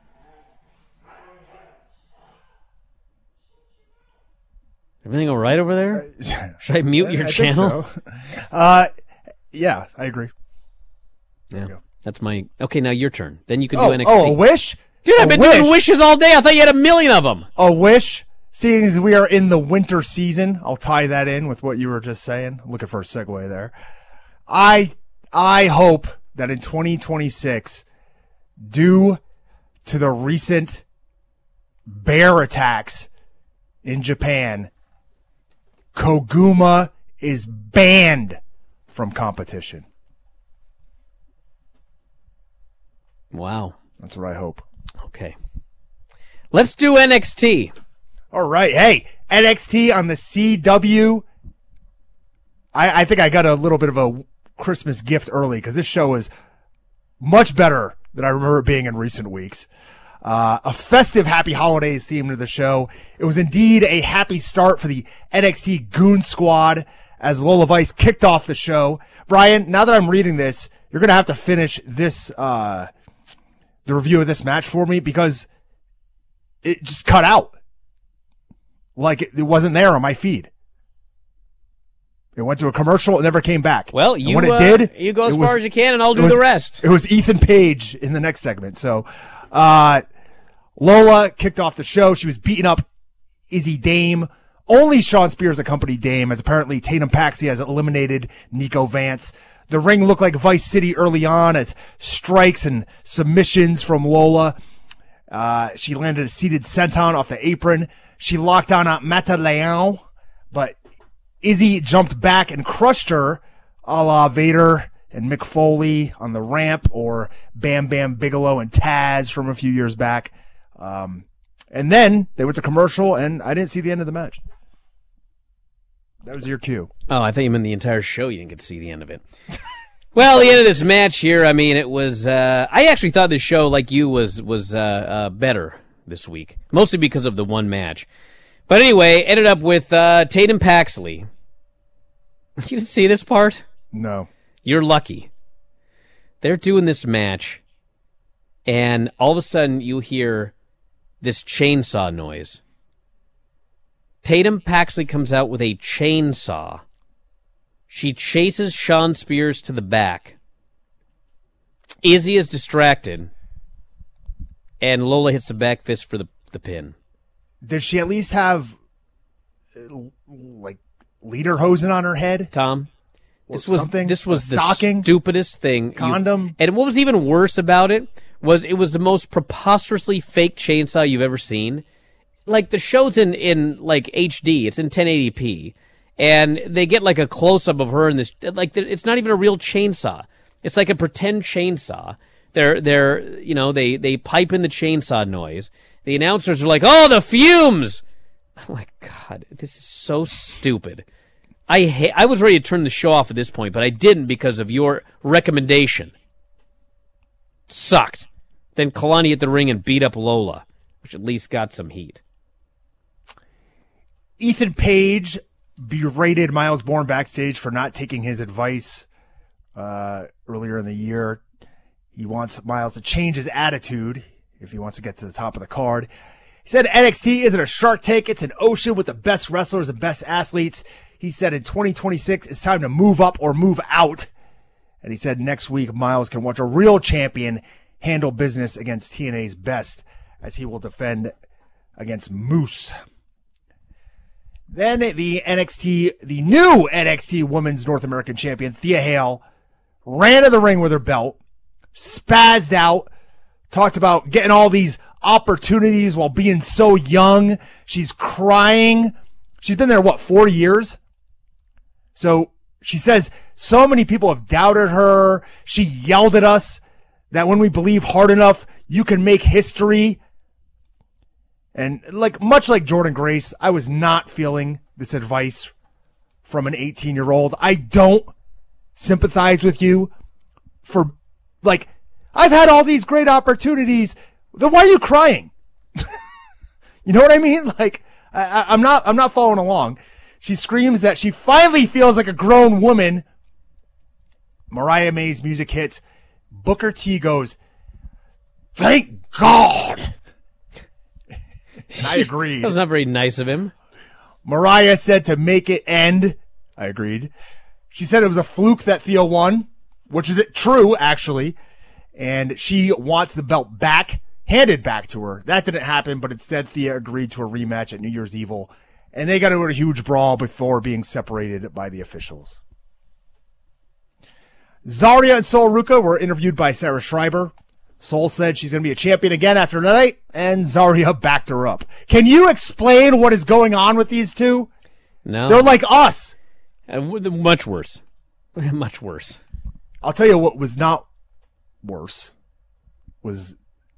Everything all right over there? Should I mute your I channel? Think so. Uh, yeah, I agree. There Yeah, you go. that's my... Okay, now your turn. Then you can Oh, do N X T. oh, a wish? Dude, I've A been wish. doing wishes all day. I thought you had a million of them. A wish? Seeing as we are in the winter season, I'll tie that in with what you were just saying. Looking for a segue there. I I hope that in twenty twenty-six, due to the recent bear attacks in Japan, Koguma is banned from competition. Wow. That's what I hope. Okay. Let's do N X T. All right. Hey, N X T on the C W. I, I think I got a little bit of a Christmas gift early because this show is much better than I remember it being in recent weeks. Uh, a festive happy holidays theme to the show. It was indeed a happy start for the N X T Goon Squad as Lola Vice kicked off the show. Brian, now that I'm reading this, you're going to have to finish this, uh, the review of this match for me because it just cut out. Like it, it wasn't there on my feed. It went to a commercial. It never came back. Well, And you when it uh, did, you go as it far was- as you can, and I'll it do was- the rest. It was Ethan Page in the next segment. So, uh, Lola kicked off the show. She was beating up Izzy Dame. Only Sean Spears accompanied Dame, as apparently Tatum Paxi has eliminated Nico Vance. The ring looked like Vice City early on as strikes and submissions from Lola. Uh, she landed a seated senton off the apron. She locked down on Mata Leão, but Izzy jumped back and crushed her, a la Vader and Mick Foley on the ramp, or Bam Bam Bigelow and Taz from a few years back. Um, and then they went to commercial, and I didn't see the end of the match. That was your cue. Oh, I thought you meant the entire show. You didn't get to see the end of it. Well, the end of this match here, I mean, it was... Uh, I actually thought this show, like you, was was uh, uh, better this week. Mostly because of the one match. But anyway, ended up with uh, Tatum Paxley. You didn't see this part? No. You're lucky. They're doing this match, and all of a sudden you hear this chainsaw noise. Tatum Paxley comes out with a chainsaw. She chases Sean Spears to the back. Izzy is distracted. and Lola hits the back fist for the, the pin. Does she at least have, like, lederhosen on her head? Tom, this Or was something? this was A the stocking? stupidest thing. you- Condom? And what was even worse about it was it was the most preposterously fake chainsaw you've ever seen. Like, the show's in, in like, H D. It's in ten eighty p. And they get, like, a close-up of her in this. Like, it's not even a real chainsaw. It's like a pretend chainsaw. They're, they're, you know, they, they pipe in the chainsaw noise. The announcers are like, oh, the fumes! I'm like, God, this is so stupid. I ha- I was ready to turn the show off at this point, but I didn't because of your recommendation. Sucked. Then Kalani hit the ring and beat up Lola, which at least got some heat. Ethan Page berated Miles Bourne backstage for not taking his advice uh, earlier in the year. He wants Miles to change his attitude if he wants to get to the top of the card. He said N X T isn't a Shark Tank, it's an ocean with the best wrestlers and best athletes. He said in twenty twenty-six, it's time to move up or move out. And he said next week, Miles can watch a real champion handle business against T N A's best, as he will defend against Moose. Then the N X T, the new N X T Women's North American Champion, Thea Hale, ran to the ring with her belt, spazzed out, talked about getting all these opportunities while being so young. She's crying. She's been there, what, four years? So she says so many people have doubted her. She yelled at us that when we believe hard enough, you can make history. And like much like Jordan Grace, I was not feeling this advice from an eighteen-year-old. I don't sympathize with you for, like, I've had all these great opportunities. Then why are you crying? You know what I mean? Like, I, I'm not, I'm not following along. She screams that she finally feels like a grown woman. Mariah May's music hits. Booker T goes, thank God. And I agreed. That was not very nice of him. Mariah said to make it end. I agreed. She said it was a fluke that Thea won, which is it true, actually. And she wants the belt back, handed back to her. That didn't happen, but instead Thea agreed to a rematch at New Year's Evil. And they got into a huge brawl before being separated by the officials. Zarya and Sol Ruka were interviewed by Sarah Schreiber. Sol said she's going to be a champion again after tonight, and Zarya backed her up. Can you explain what is going on with these two? No. They're like us. Uh, much worse. Much worse. I'll tell you what was not worse was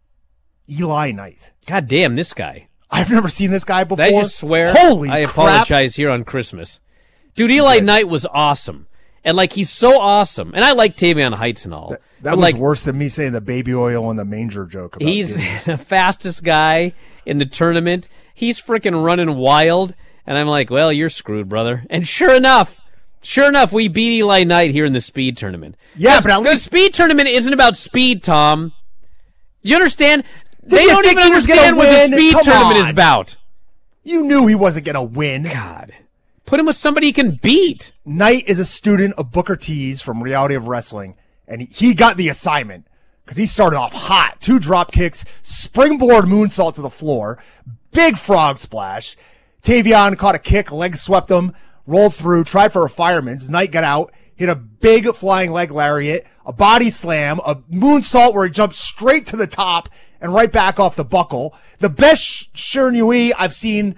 Eli Knight. God damn, this guy. I've never seen this guy before. Did I just swear? Holy I crap. apologize here on Christmas. Dude, Eli Knight was awesome. And, like, he's so awesome. And I like Tavion Heights and all. That, that but was like, worse than me saying the baby oil and the manger joke. About he's Disney. the fastest guy in the tournament. He's freaking running wild. And I'm like, well, you're screwed, brother. And sure enough, sure enough, we beat Eli Knight here in the speed tournament. Yeah, but at least the speed tournament isn't about speed, Tom. You understand? Did they you don't think even he was gonna understand what the win? speed Come tournament on. is about. You knew he wasn't going to win. God. Put him with somebody he can beat. Knight is a student of Booker T's from Reality of Wrestling, and he, he got the assignment because he started off hot. Two drop kicks, springboard moonsault to the floor, big frog splash. Tavion caught a kick, leg swept him, rolled through, tried for a fireman's. Knight got out, hit a big flying leg lariat, a body slam, a moonsault where he jumped straight to the top and right back off the buckle. The best Shirnui I've seen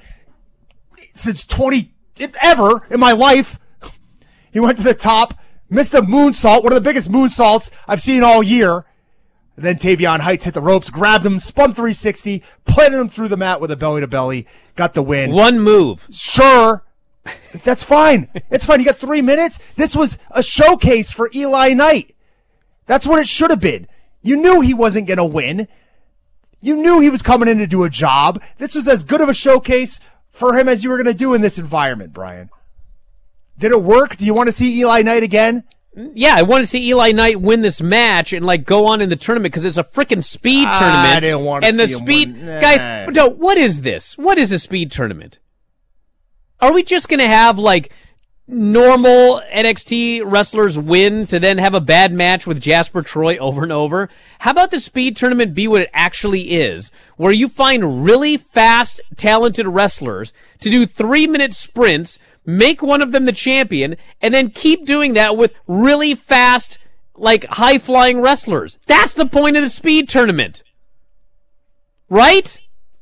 since twenty ever in my life. He went to the top, missed a moonsault, one of the biggest moonsaults I've seen all year. And then Tavion Heights hit the ropes, grabbed him, spun three sixty, planted him through the mat with a belly to belly, got the win. One move. Sure. That's fine. It's fine. You got three minutes. This was a showcase for Eli Knight. That's what it should have been. You knew he wasn't going to win. You knew he was coming in to do a job. This was as good of a showcase for him as you were going to do in this environment, Brian. Did it work? Do you want to see Eli Knight again? Yeah, I want to see Eli Knight win this match and like go on in the tournament because it's a freaking speed I tournament. didn't want to and see the him speed win. Nah. guys. No, what is this? What is a speed tournament? Are we just going to have like normal N X T wrestlers win to then have a bad match with Jasper Troy over and over? How about the speed tournament be what it actually is, where you find really fast, talented wrestlers to do three-minute sprints, make one of them the champion, and then keep doing that with really fast, like, high-flying wrestlers? That's the point of the speed tournament. Right?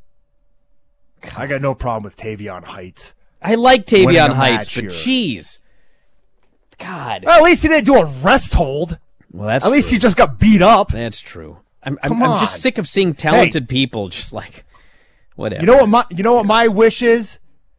I got no problem with Tavion Heights. I like Tavion Heights, match but here. jeez. God. Well, at least he didn't do a rest hold. Well, that's At least true. he just got beat up. That's true. I'm, I'm, Come I'm on. just sick of seeing talented people just like, whatever. You know what my you know what my wish is?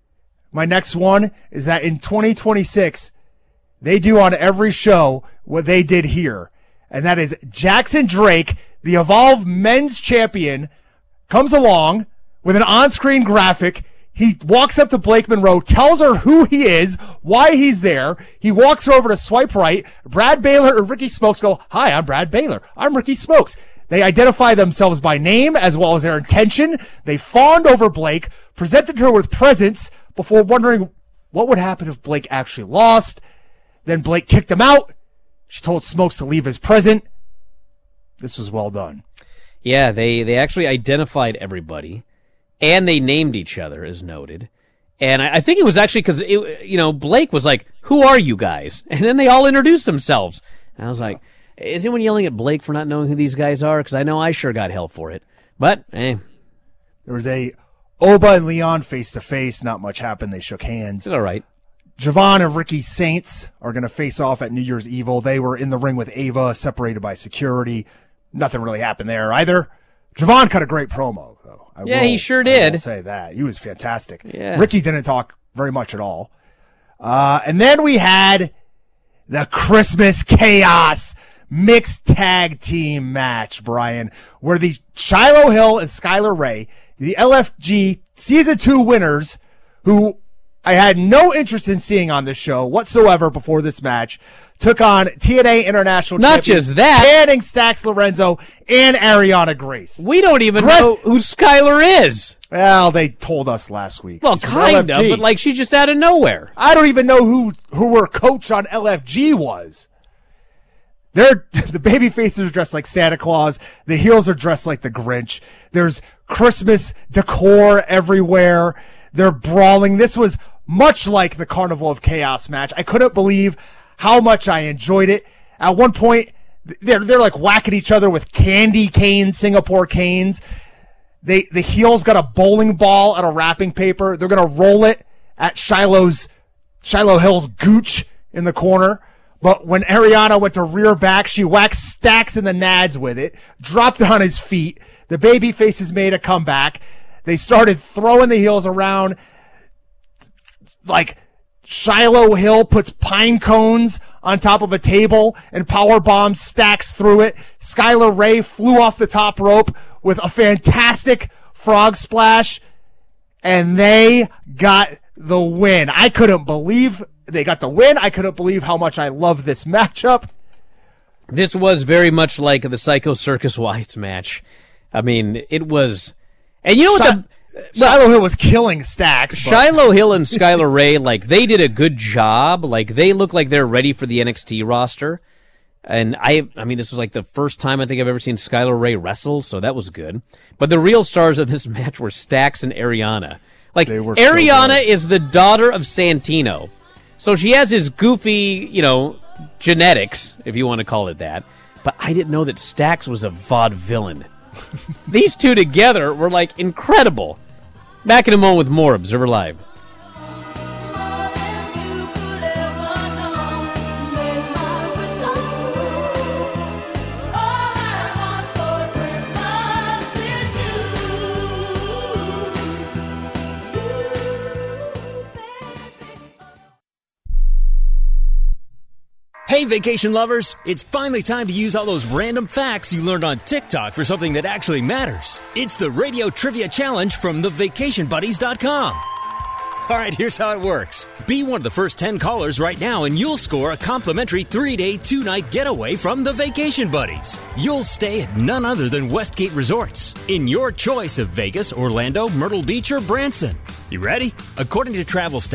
My next one is that in twenty twenty-six, they do on every show what they did here. And that is Jackson Drake, the Evolve Men's Champion, comes along with an on-screen graphic. He walks up to Blake Monroe, tells her who he is, why he's there. He walks over to swipe right. Brad Baylor and Ricky Smokes go, "Hi, I'm Brad Baylor. I'm Ricky Smokes." They identify themselves by name as well as their intention. They fawned over Blake, presented her with presents before wondering what would happen if Blake actually lost. Then Blake kicked him out. She told Smokes to leave his present. This was well done. Yeah, they, they actually identified everybody, and they named each other, as noted. And I, I think it was actually because, you know, Blake was like, "Who are you guys?" And then they all introduced themselves. And I was like, is anyone yelling at Blake for not knowing who these guys are? Because I know I sure got hell for it. But, eh. There was a Oba and Leon face-to-face. Not much happened. They shook hands. It's all right. Javon and Ricky Saints are going to face off at New Year's Evil. They were in the ring with Ava, separated by security. Nothing really happened there either. Javon cut a great promo, though. I Yeah, will, he sure I did. will say that. He was fantastic. Yeah. Ricky didn't talk very much at all. Uh, and then we had the Christmas Chaos mixed tag team match, Brian, where the Shiloh Hill and Skylar Ray, the L F G Season two winners, who I had no interest in seeing on this show whatsoever before this match, took on T N A International Not Champion just that. Channing Stax Lorenzo and Ariana Grace. We don't even Grace- know who Skylar is. Well, they told us last week. Well, She's from kind L F of, G. but like she's just out of nowhere. I don't even know who who her coach on L F G was. They're, the baby faces are dressed like Santa Claus. The heels are dressed like the Grinch. There's Christmas decor everywhere. They're brawling. This was much like the Carnival of Chaos match. I couldn't believe how much I enjoyed it. At one point, they're they're like whacking each other with candy canes, Singapore canes. They the heels got a bowling ball and a wrapping paper. They're gonna roll it at Shiloh's Shiloh Hill's gooch in the corner. But when Ariana went to rear back, she whacked Stax in the nads with it, dropped it on his feet. The baby faces made a comeback. They started throwing the heels around. Like Shiloh Hill puts pine cones on top of a table and power bombs Stax through it. Skylar Ray flew off the top rope with a fantastic frog splash, and they got the win. I couldn't believe they got the win. I couldn't believe how much I love this matchup. This was very much like the Psycho Circus Whites match. I mean, it was, and you know what Shi- the Shiloh Hill was killing Stax. but- Shiloh Hill and Skylar Ray, like, they did a good job. Like, they look like they're ready for the N X T roster. And I, I mean, this was like the first time I think I've ever seen Skylar Ray wrestle, so that was good. But the real stars of this match were Stax and Ariana. Like, were so Ariana good. is the daughter of Santino. So she has his goofy, you know, genetics, if you want to call it that. But I didn't know that Stax was a vaudevillain. These two together were, like, incredible. Back in a moment with more Observer Live. Hey, vacation lovers! It's finally time to use all those random facts you learned on TikTok for something that actually matters. It's the Radio Trivia Challenge from the vacation buddies dot com. All right, here's how it works. Be one of the first ten callers right now and you'll score a complimentary three-day, two-night getaway from the Vacation Buddies. You'll stay at none other than Westgate Resorts, in your choice of Vegas, Orlando, Myrtle Beach, or Branson. You ready? According to Travel Stats,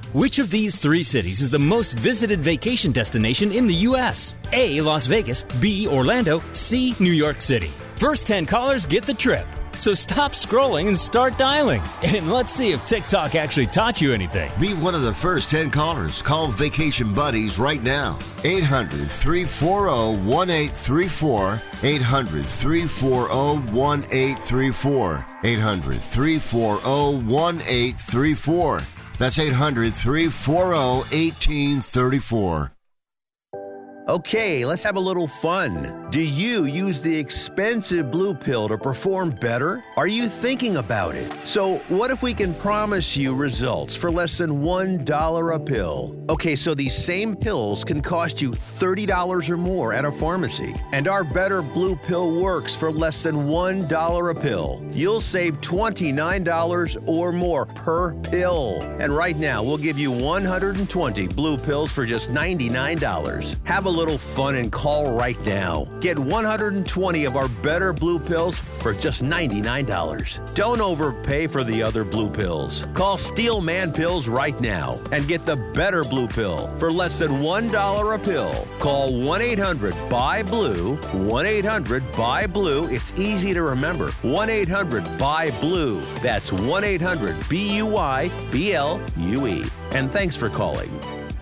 Which of these three cities is the most visited vacation destination in the U S? A. Las Vegas, B. Orlando, C. New York City. First ten callers get the trip. So stop scrolling and start dialing. And let's see if TikTok actually taught you anything. Be one of the first ten callers. Call Vacation Buddies right now. eight hundred, three four zero, one eight three four. eight hundred, three four zero, one eight three four. eight hundred, three four zero, one eight three four. That's eight hundred, three four zero, one eight three four. Okay, let's have a little fun. Do you use the expensive blue pill to perform better? Are you thinking about it? So what if we can promise you results for less than one dollar a pill? Okay, so these same pills can cost you thirty dollars or more at a pharmacy. And our Better Blue Pill works for less than one dollar a pill. You'll save twenty-nine dollars or more per pill. And right now, we'll give you one hundred twenty blue pills for just ninety-nine dollars. Have a little fun and call right now. Get one hundred twenty of our Better Blue Pills for just ninety-nine dollars. Don't overpay for the other blue pills. Call Steel Man Pills right now and get the Better Blue Pill for less than one dollar a pill. Call one eight hundred B U Y blue, one eight hundred B U Y blue. It's easy to remember. one eight hundred B U Y blue. That's one eight hundred B U Y B L U E. And thanks for calling.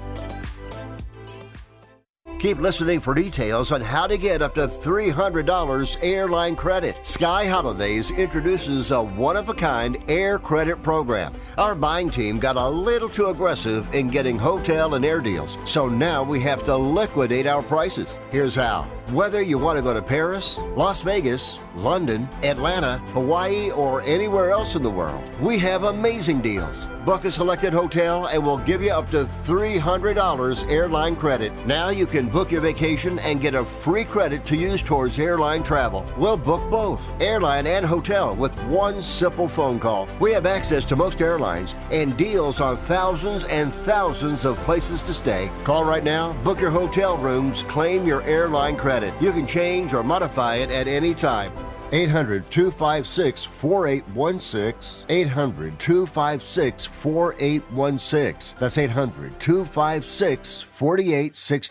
Keep listening for details on how to get up to three hundred dollars airline credit. Sky Holidays introduces a one-of-a-kind air credit program. Our buying team got a little too aggressive in getting hotel and air deals, so now we have to liquidate our prices. Here's how. Whether you want to go to Paris, Las Vegas, London, Atlanta, Hawaii, or anywhere else in the world, we have amazing deals. Book a selected hotel and we'll give you up to three hundred dollars airline credit. Now you can book your vacation and get a free credit to use towards airline travel. We'll book both, airline and hotel, with one simple phone call. We have access to most airlines and deals on thousands and thousands of places to stay. Call right now, book your hotel rooms, claim your airline credit. You can change or modify it at any time. eight hundred, two five six, four eight one six. eight hundred, two five six, four eight one six. That's eight hundred, two five six, four eight one six.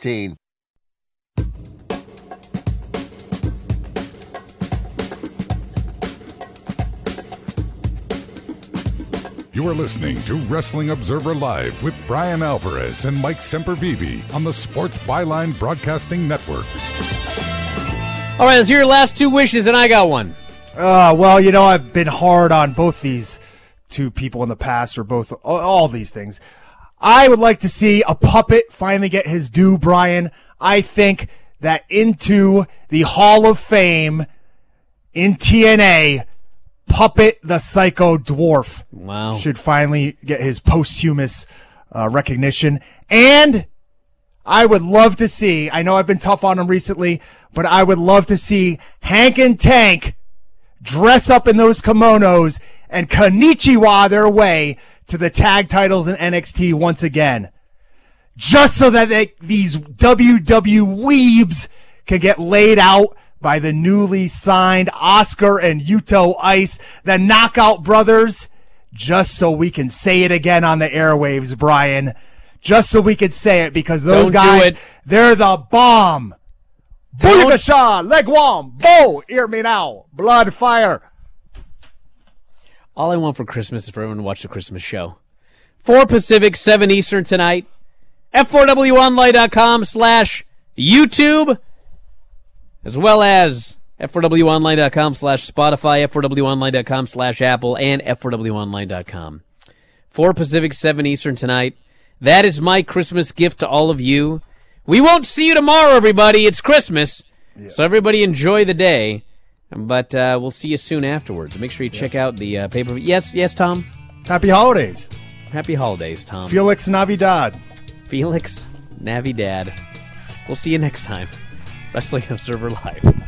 You are listening to Wrestling Observer Live with Brian Alvarez and Mike Sempervive on the Sports Byline Broadcasting Network. All right, let's hear your last two wishes, and I got one. Uh, well, you know, I've been hard on both these two people in the past, or both, all, all these things. I would like to see a puppet finally get his due, Brian. I think that into the Hall of Fame in T N A, Puppet the Psycho Dwarf wow. should finally get his posthumous uh, recognition. And I would love to see, I know I've been tough on him recently, but I would love to see Hank and Tank dress up in those kimonos and konnichiwa their way to the tag titles in N X T once again. Just so that they, these W W weebs can get laid out by the newly signed Oscar and Yuto Ice, the Knockout Brothers, just so we can say it again on the airwaves, Brian. Just so we could say it, because those Don't guys, they're the bomb. Booyakasha, Legwam, Bo, hear me now, blood, fire. All I want for Christmas is for everyone to watch the Christmas show. four Pacific, seven Eastern tonight. F four W online dot com slash YouTube, as well as F four W online dot com slash Spotify, F four W online dot com slash Apple, and F four W online dot com. four Pacific, seven Eastern tonight. That is my Christmas gift to all of you. We won't see you tomorrow, everybody. It's Christmas. Yeah. So everybody enjoy the day. But uh, we'll see you soon afterwards. Make sure you yeah. check out the uh, paper. Yes, yes, Tom? Happy holidays. Happy holidays, Tom. Felix Navidad. Felix Navidad. We'll see you next time. Wrestling Observer Live.